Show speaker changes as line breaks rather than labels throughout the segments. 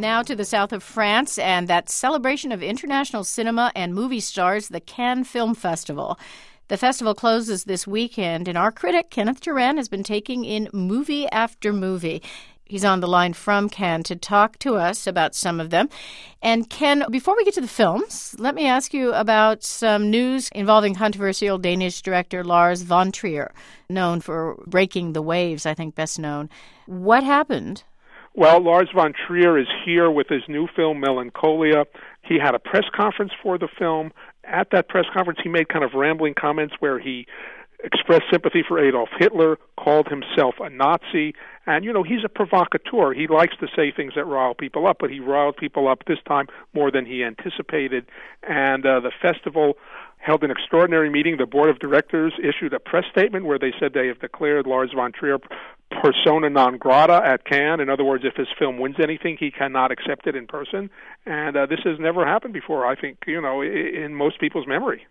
Now to the south of France and that celebration of international cinema and movie stars, the Cannes Film Festival. The festival closes this weekend, and our critic, Kenneth Turan, has been taking in movie after movie. He's on the line from Cannes to talk to us about some of them. And Ken, before we get to the films, let me ask you about some news involving controversial Danish director Lars von Trier, known for Breaking the Waves, I think best known. What happened?
Well, Lars von Trier is here with his new film, Melancholia. He had a press conference for the film. At that press conference, he made kind of rambling comments where he expressed sympathy for Adolf Hitler, called himself a Nazi, and, he's a provocateur. He likes to say things that rile people up, but he riled people up this time more than he anticipated. And the festival held an extraordinary meeting. The board of directors issued a press statement where they said they have declared Lars von Trier persona non grata at Cannes. In other words, if his film wins anything, he cannot accept it in person. And this has never happened before, I think, in most people's memory.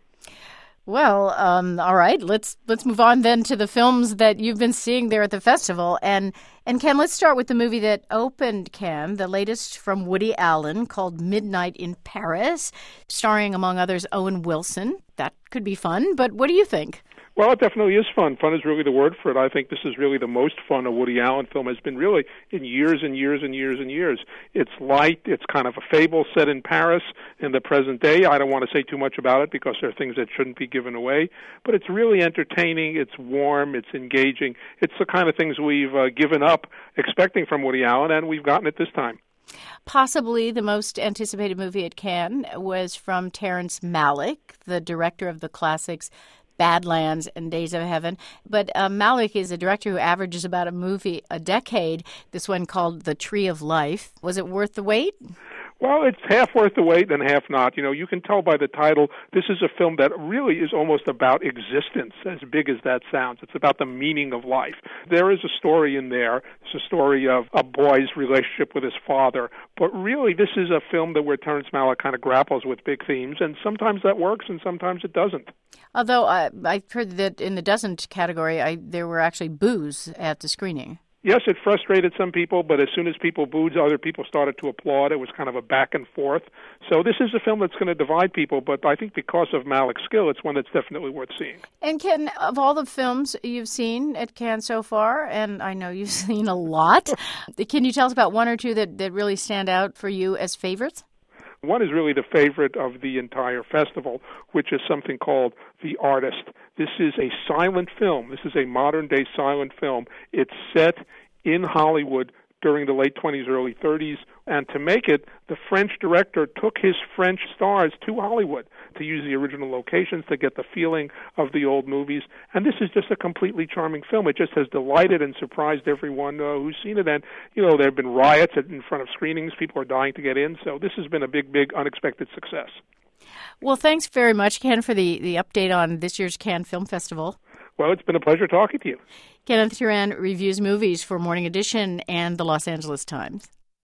Well, all right. Let's move on then to the films that you've been seeing there at the festival. And Ken, let's start with the movie that opened Cannes, the latest from Woody Allen called Midnight in Paris, starring, among others, Owen Wilson. That could be fun, but what do you think?
Well, it definitely is fun. Fun is really the word for it. I think this is really the most fun a Woody Allen film has been really in years and years and years and years. It's light. It's kind of a fable set in Paris in the present day. I don't want to say too much about it because there are things that shouldn't be given away. But it's really entertaining. It's warm. It's engaging. It's the kind of things we've given up expecting from Woody Allen, and we've gotten it this time.
Possibly the most anticipated movie at Cannes was from Terrence Malick, the director of the classics Badlands and Days of Heaven. But Malick is a director who averages about a movie a decade, this one called The Tree of Life. Was it worth the wait?
Well, it's half worth the wait and half not. You can tell by the title, this is a film that really is almost about existence, as big as that sounds. It's about the meaning of life. There is a story in there. It's a story of a boy's relationship with his father. But really, this is a film where Terrence Malick kind of grapples with big themes, and sometimes that works and sometimes it doesn't.
Although I heard that in the doesn't category, there were actually boos at the screening.
Yes, it frustrated some people, but as soon as people booed, other people started to applaud. It was kind of a back and forth. So this is a film that's going to divide people, but I think because of Malick's skill, it's one that's definitely worth seeing.
And Ken, of all the films you've seen at Cannes so far, and I know you've seen a lot, can you tell us about one or two that really stand out for you as favorites?
One is really the favorite of the entire festival, which is something called The Artist. This is a silent film. This is a modern-day silent film. It's set in Hollywood during the late 20s, early 30s. And to make it, the French director took his French stars to Hollywood to use the original locations to get the feeling of the old movies. And this is just a completely charming film. It just has delighted and surprised everyone who's seen it. And, there have been riots in front of screenings. People are dying to get in. So this has been a big, big, unexpected success.
Well, thanks very much, Ken, for the update on this year's Cannes Film Festival.
Well, it's been a pleasure talking to you.
Kenneth Turan reviews movies for Morning Edition and the Los Angeles Times.